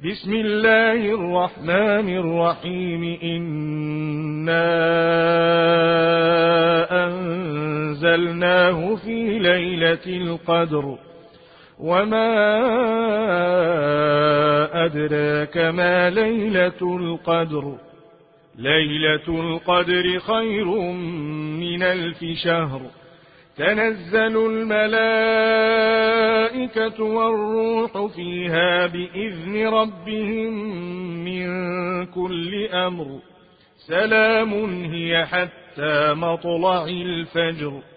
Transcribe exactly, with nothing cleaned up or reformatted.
بسم الله الرحمن الرحيم إنا أنزلناه في ليلة القدر وما أدراك ما ليلة القدر ليلة القدر خير من ألف شهر تنزل الملائكة والروح فيها بإذن ربهم من كل أمر سلام هي حتى مطلع الفجر.